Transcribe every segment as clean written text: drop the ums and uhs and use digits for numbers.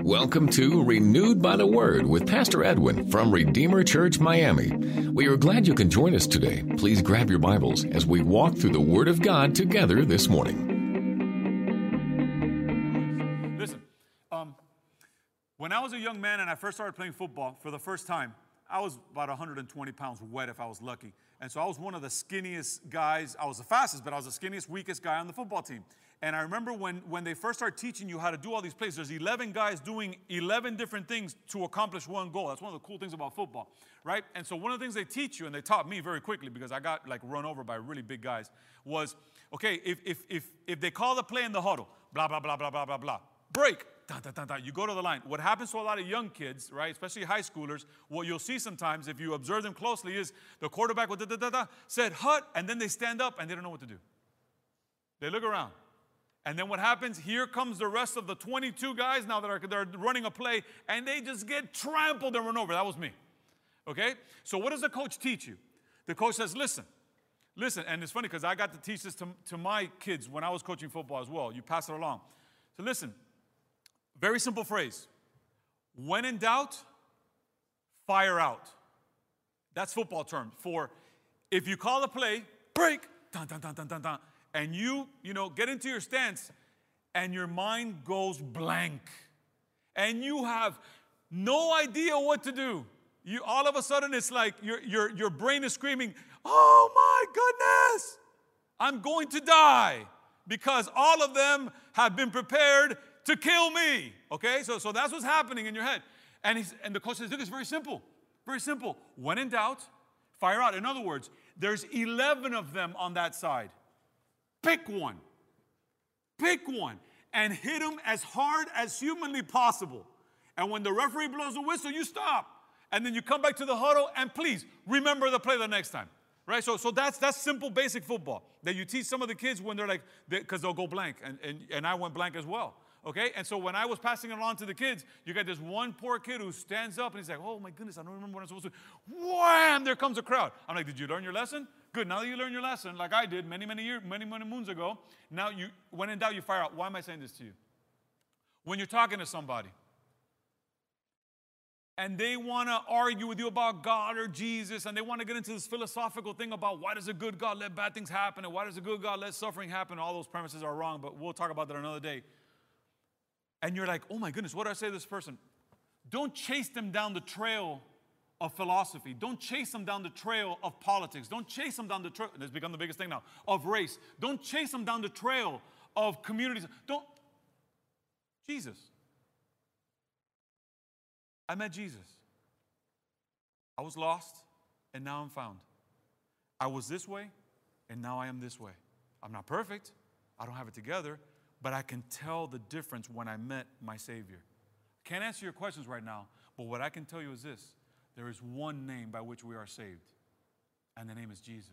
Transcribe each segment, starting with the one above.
Welcome to Renewed by the Word with Pastor Edwin from Redeemer Church, Miami. We are glad you can join us today. Please grab your Bibles as we walk through the Word of God together this morning. Listen, when I was a young man and I first started playing football for the first time, I was about 120 pounds wet if I was lucky. And so I was one of the skinniest guys. I was the fastest, but I was the skinniest, weakest guy on the football team. And I remember when they first start teaching you how to do all these plays, there's 11 guys doing 11 different things to accomplish one goal. That's one of the cool things about football, right? And so one of the things they teach you, and they taught me very quickly because I got like run over by really big guys, was, okay, if they call the play in the huddle, blah, blah, blah, blah, blah, blah, blah, break, dun, dun, dun, dun, you go to the line. What happens to a lot of young kids, right, especially high schoolers, what you'll see sometimes if you observe them closely is the quarterback will said hut, and then they stand up and they don't know what to do. They look around. And then what happens, here comes the rest of the 22 guys now that they're running a play, and they just get trampled and run over. That was me, okay? So what does the coach teach you? The coach says, listen, and it's funny because I got to teach this to my kids when I was coaching football as well. You pass it along. So listen, very simple phrase. When in doubt, fire out. That's football term for if you call a play, break, dun, dun, dun, dun, dun, dun, and you get into your stance and your mind goes blank and you have no idea what to do. You all of a sudden it's like your brain is screaming, oh my goodness, I'm going to die because all of them have been prepared to kill me. Okay, so that's what's happening in your head. And the coach says, look, it's very simple. Very simple. When in doubt, fire out. In other words, there's 11 of them on that side. Pick one. Pick one and hit them as hard as humanly possible. And when the referee blows the whistle, you stop. And then you come back to the huddle and please remember the play the next time. Right? So that's simple, basic football that you teach some of the kids when they're like, because they'll go blank. And I went blank as well. Okay? And so when I was passing it along to the kids, you got this one poor kid who stands up and he's like, oh my goodness, I don't remember what I'm supposed to do. Wham! There comes a crowd. I'm like, did you learn your lesson? Good. Now that you learned your lesson, like I did many moons ago, now when in doubt, you fire out. Why am I saying this to you? When you're talking to somebody and they want to argue with you about God or Jesus, and they want to get into this philosophical thing about why does a good God let bad things happen, and why does a good God let suffering happen, all those premises are wrong, but we'll talk about that another day. And you're like, oh my goodness, what do I say to this person? Don't chase them down the trail of philosophy. Don't chase them down the trail of politics. Don't chase them down the trail, it's become the biggest thing now, of race. Don't chase them down the trail of communities. Jesus. I met Jesus. I was lost, and now I'm found. I was this way, and now I am this way. I'm not perfect. I don't have it together, but I can tell the difference when I met my Savior. I can't answer your questions right now, but what I can tell you is this. There is one name by which we are saved, and the name is Jesus.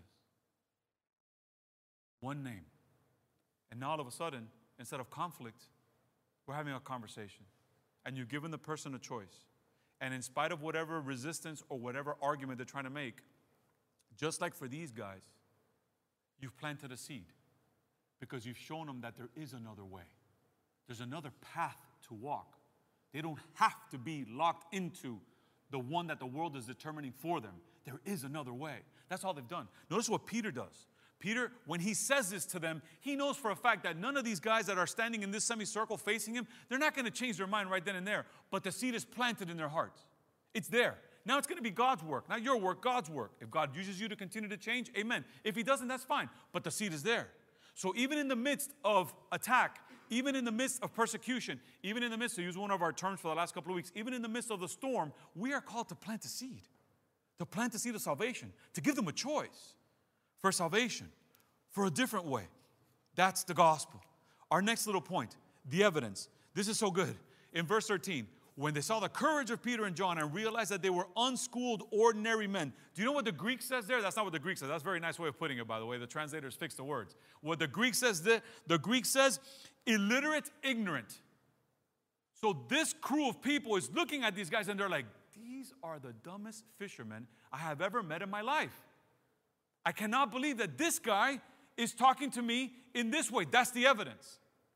One name. And now all of a sudden, instead of conflict, we're having a conversation. And you've given the person a choice. And in spite of whatever resistance or whatever argument they're trying to make, just like for these guys, you've planted a seed because you've shown them that there is another way. There's another path to walk. They don't have to be locked into the one that the world is determining for them. There is another way. That's all they've done. Notice what Peter does. Peter, when he says this to them, he knows for a fact that none of these guys that are standing in this semicircle facing him, they're not going to change their mind right then and there. But the seed is planted in their hearts. It's there. Now it's going to be God's work, not your work, God's work. If God uses you to continue to change, amen. If he doesn't, that's fine. But the seed is there. So even in the midst of attack, even in the midst of persecution, even in the midst, to use one of our terms for the last couple of weeks, even in the midst of the storm, we are called to plant a seed of salvation, to give them a choice for salvation, for a different way. That's the gospel. Our next little point, the evidence. This is so good. In verse 13, when they saw the courage of Peter and John and realized that they were unschooled, ordinary men. Do you know what the Greek says there? That's not what the Greek says. That's a very nice way of putting it, by the way. The translators fix the words. What the Greek says there, the Greek says, illiterate, ignorant. So this crew of people is looking at these guys and they're like, these are the dumbest fishermen I have ever met in my life. I cannot believe that this guy is talking to me in this way. That's the evidence.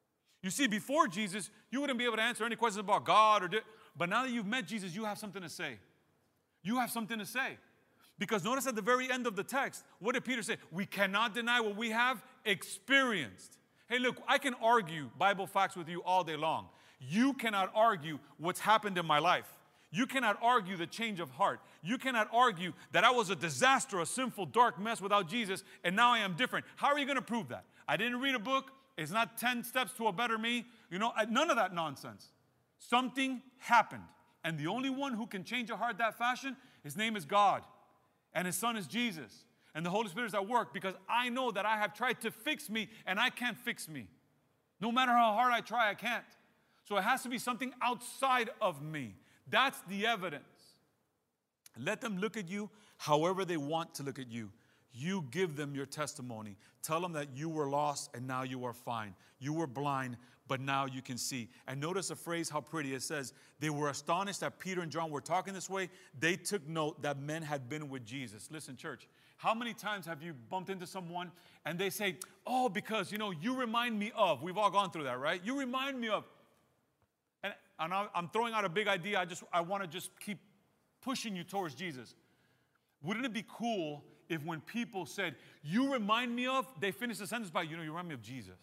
You see, before Jesus, you wouldn't be able to answer any questions about God but now that you've met Jesus, you have something to say. You have something to say. Because notice at the very end of the text, what did Peter say? We cannot deny what we have experienced. Hey, look, I can argue Bible facts with you all day long. You cannot argue what's happened in my life. You cannot argue the change of heart. You cannot argue that I was a disaster, a sinful, dark mess without Jesus, and now I am different. How are you going to prove that? I didn't read a book. It's not 10 steps to a better me. You know, none of that nonsense. Something happened. And the only one who can change a heart that fashion, his name is God. And his son is Jesus. And the Holy Spirit is at work because I know that I have tried to fix me and I can't fix me. No matter how hard I try, I can't. So it has to be something outside of me. That's the evidence. Let them look at you however they want to look at you. You give them your testimony. Tell them that you were lost and now you are fine. You were blind, but now you can see. And notice a phrase, how pretty it says. They were astonished that Peter and John were talking this way. They took note that men had been with Jesus. Listen, church, how many times have you bumped into someone and they say, oh, because, you know, you remind me of. We've all gone through that, right? You remind me of. And I'm throwing out a big idea. I want to just keep pushing you towards Jesus. Wouldn't it be cool if when people said, you remind me of, they finish the sentence by, you know, you remind me of Jesus.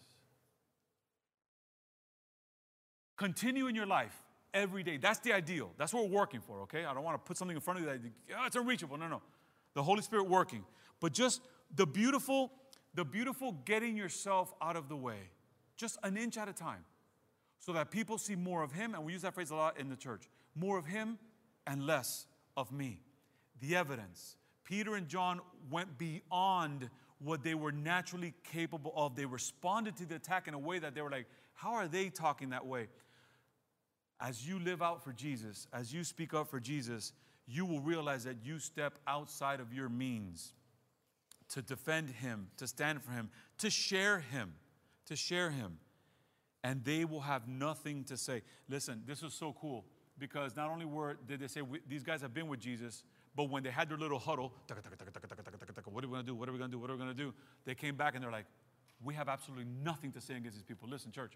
Continue in your life every day. That's the ideal. That's what we're working for, okay? I don't want to put something in front of you that, oh, it's unreachable. No. The Holy Spirit working. But just the beautiful getting yourself out of the way. Just an inch at a time. So that people see more of him, and we use that phrase a lot in the church. More of him and less of me. The evidence. Peter and John went beyond what they were naturally capable of. They responded to the attack in a way that they were like, how are they talking that way? As you live out for Jesus, as you speak up for Jesus, you will realize that you step outside of your means to defend him, to stand for him, to share him. And they will have nothing to say. Listen, this was so cool because not only did they say, these guys have been with Jesus, but when they had their little huddle, what are we going to do? What are we going to do? What are we going to do? They came back and they're like, we have absolutely nothing to say against these people. Listen, church,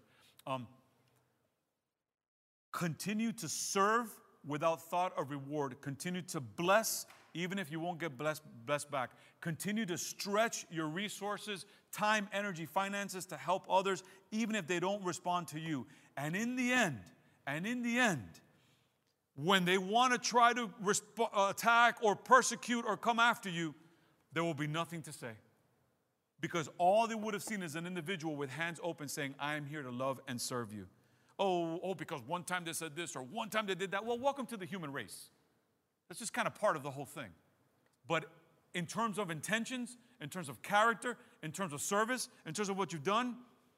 continue to serve without thought of reward. Continue to bless, even if you won't get blessed back. Continue to stretch your resources, time, energy, finances to help others, even if they don't respond to you. And in the end, when they want to try to attack or persecute or come after you, there will be nothing to say. Because all they would have seen is an individual with hands open saying, I am here to love and serve you. Oh, because one time they said this or one time they did that. Well, welcome to the human race. That's just kind of part of the whole thing. But in terms of intentions, in terms of character, in terms of service, in terms of what you've done,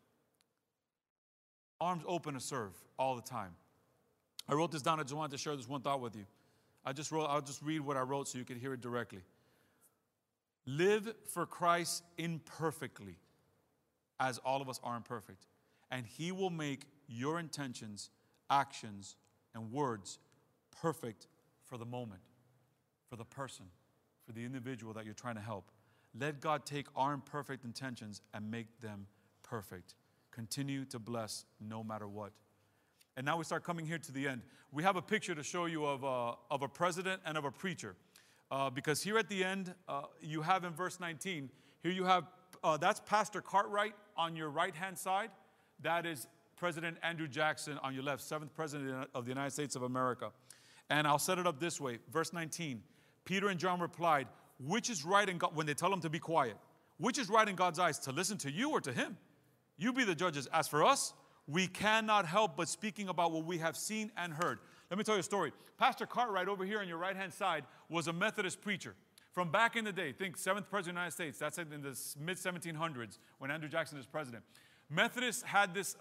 arms open to serve all the time. I wrote this down. I just wanted to share this one thought with you. I'll just read what I wrote so you can hear it directly. Live for Christ imperfectly, as all of us are imperfect. And he will make your intentions, actions, and words perfect for the moment, for the person, for the individual that you're trying to help. Let God take our imperfect intentions and make them perfect. Continue to bless no matter what. And now we start coming here to the end. We have a picture to show you of a president and of a preacher. Because here at the end, you have in verse 19, here you have, that's Pastor Cartwright on your right-hand side. That is President Andrew Jackson on your left, 7th President of the United States of America. And I'll set it up this way. Verse 19, Peter and John replied, which is right in God, when they tell him to be quiet, which is right in God's eyes, to listen to you or to him? You be the judges. As for us, we cannot help but speaking about what we have seen and heard. Let me tell you a story. Pastor Cartwright over here on your right-hand side was a Methodist preacher. From back in the day, think 7th President of the United States. That's in the mid-1700s when Andrew Jackson is president. Methodists had this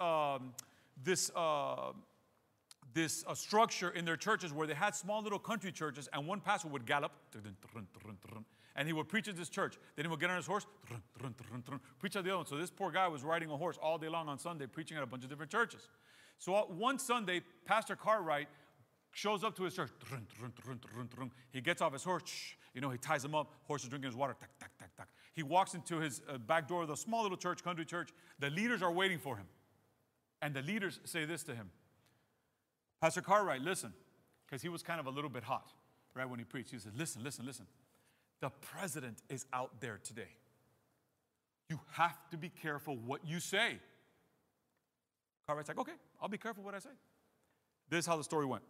structure in their churches where they had small little country churches, and one pastor would gallop, and he would preach at this church. Then he would get on his horse, preach at the other one. So this poor guy was riding a horse all day long on Sunday, preaching at a bunch of different churches. So one Sunday, Pastor Cartwright shows up to his church. He gets off his horse. He ties him up. Horse is drinking his water. He walks into his back door of the small little church, country church. The leaders are waiting for him. And the leaders say this to him. Pastor Cartwright, listen, because he was kind of a little bit hot, right, when he preached. He said, listen, listen, listen. The president is out there today. You have to be careful what you say. Cartwright's like, okay, I'll be careful what I say. This is how the story went.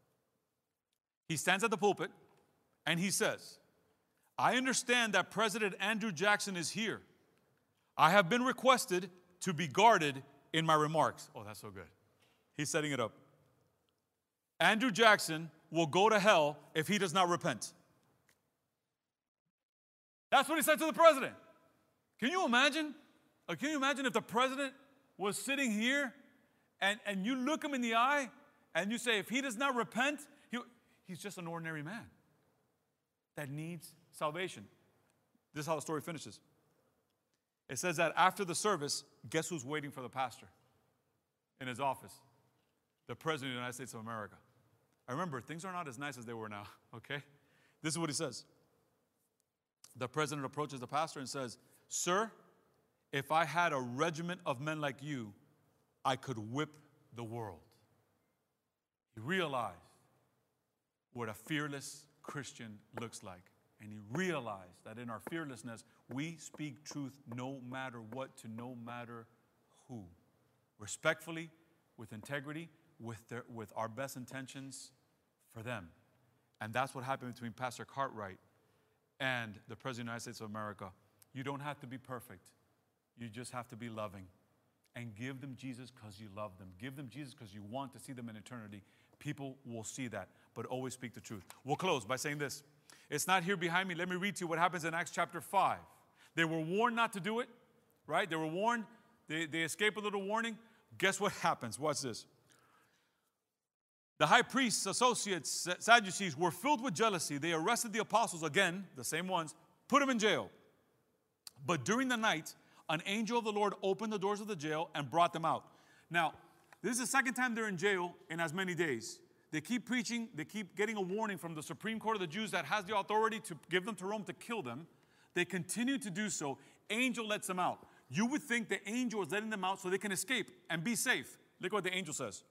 He stands at the pulpit and he says, I understand that President Andrew Jackson is here. I have been requested to be guarded in my remarks. Oh, that's so good. He's setting it up. Andrew Jackson will go to hell if he does not repent. That's what he said to the president. Can you imagine? Can you imagine if the president was sitting here and you look him in the eye and you say, if he does not repent, he's just an ordinary man that needs salvation. This is how the story finishes. It says that after the service, guess who's waiting for the pastor in his office? The President of the United States of America. I remember, things are not as nice as they were now, okay? This is what he says. The president approaches the pastor and says, Sir, if I had a regiment of men like you, I could whip the world. He realized what a fearless Christian looks like. And he realized that in our fearlessness, we speak truth no matter what to no matter who. Respectfully, with integrity, with our best intentions for them. And that's what happened between Pastor Cartwright and the President of the United States of America. You don't have to be perfect. You just have to be loving. And give them Jesus because you love them. Give them Jesus because you want to see them in eternity. People will see that, but always speak the truth. We'll close by saying this. It's not here behind me. Let me read to you what happens in Acts chapter 5. They were warned not to do it, right? They were warned. They escape a little warning. Guess what happens? Watch this. The high priests, associates, Sadducees were filled with jealousy. They arrested the apostles again, the same ones, put them in jail. But during the night, an angel of the Lord opened the doors of the jail and brought them out. Now, this is the second time they're in jail in as many days. They keep preaching. They keep getting a warning from the Supreme Court of the Jews that has the authority to give them to Rome to kill them. They continue to do so. Angel lets them out. You would think the angel is letting them out so they can escape and be safe. Look what the angel says.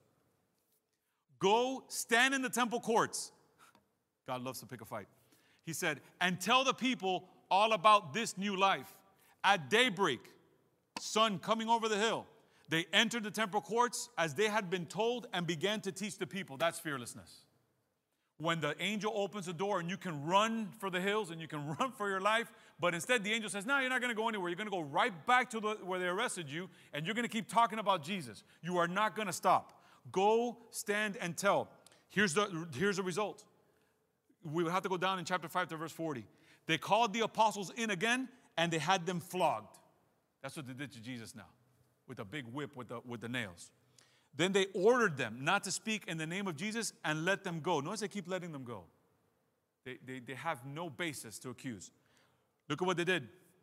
Go stand in the temple courts. God loves to pick a fight. He said, and tell the people all about this new life. At daybreak, sun coming over the hill, they entered the temple courts as they had been told and began to teach the people. That's fearlessness. When the angel opens the door and you can run for the hills and you can run for your life, but instead the angel says, no, you're not going to go anywhere. You're going to go right back to where they arrested you, and you're going to keep talking about Jesus. You are not going to stop. Go, stand, and tell. Here's the result. We would have to go down in chapter 5 to verse 40. They called the apostles in again, and they had them flogged. That's what they did to Jesus now, with a big whip with the nails. Then they ordered them not to speak in the name of Jesus and let them go. Notice they keep letting them go. They have no basis to accuse. Look at what they did.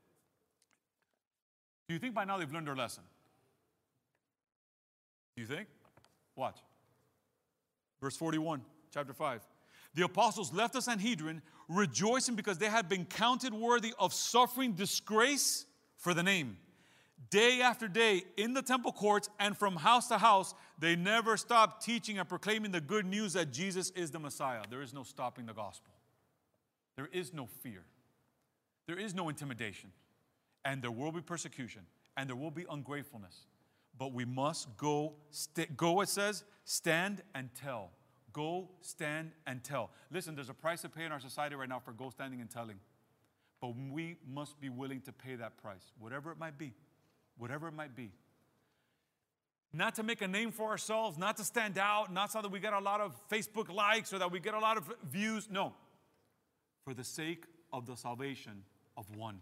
Do you think by now they've learned their lesson? Do you think? Watch. Verse 41, chapter 5. The apostles left the Sanhedrin, rejoicing because they had been counted worthy of suffering disgrace for the name. Day after day, in the temple courts and from house to house, they never stopped teaching and proclaiming the good news that Jesus is the Messiah. There is no stopping the gospel. There is no fear. There is no intimidation. And there will be persecution. And there will be ungratefulness. But we must go, it says, stand and tell. Go, stand, and tell. Listen, there's a price to pay in our society right now for go, standing, and telling. But we must be willing to pay that price, whatever it might be. Whatever it might be. Not to make a name for ourselves, not to stand out, not so that we get a lot of Facebook likes or that we get a lot of views. No. For the sake of the salvation of one.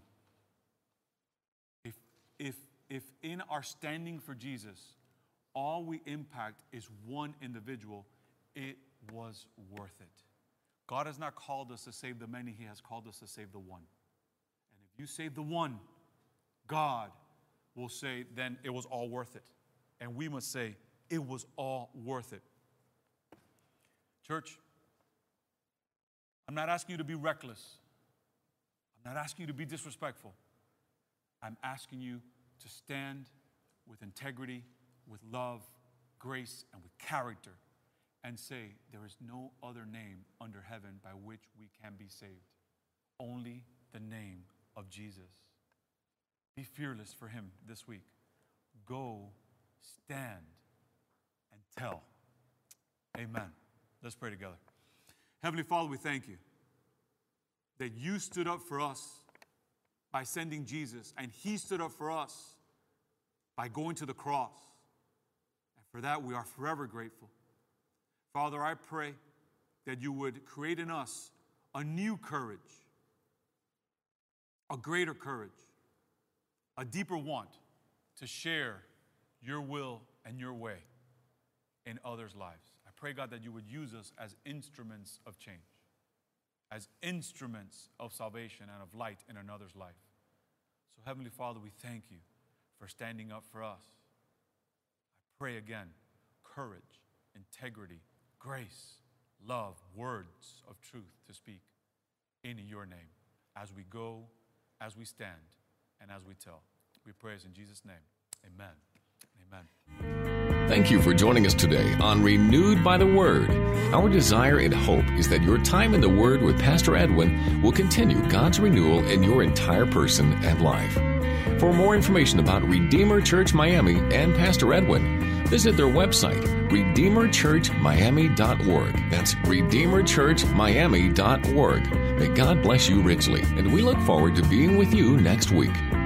If in our standing for Jesus, all we impact is one individual, it was worth it. God has not called us to save the many. He has called us to save the one. And if you save the one, God will say, then it was all worth it. And we must say, it was all worth it. Church, I'm not asking you to be reckless. I'm not asking you to be disrespectful. I'm asking you to stand with integrity with love, grace, and with character, and say, there is no other name under heaven by which we can be saved. Only the name of Jesus. Be fearless for him this week. Go, stand, and tell. Amen. Let's pray together. Heavenly Father, we thank you that you stood up for us by sending Jesus, and he stood up for us by going to the cross. And for that, we are forever grateful. Father, I pray that you would create in us a new courage, a greater courage, a deeper want to share your will and your way in others' lives. I pray, God, that you would use us as instruments of change, as instruments of salvation and of light in another's life. So, Heavenly Father, we thank you for standing up for us. I pray again, courage, integrity, grace, love, words of truth to speak in your name as we go, as we stand, and as we tell. We praise in Jesus' name. Amen. Amen. Thank you for joining us today on Renewed by the Word. Our desire and hope is that your time in the Word with Pastor Edwin will continue God's renewal in your entire person and life. For more information about Redeemer Church Miami and Pastor Edwin, visit their website, RedeemerChurchMiami.org. That's RedeemerChurchMiami.org. May God bless you richly, and we look forward to being with you next week.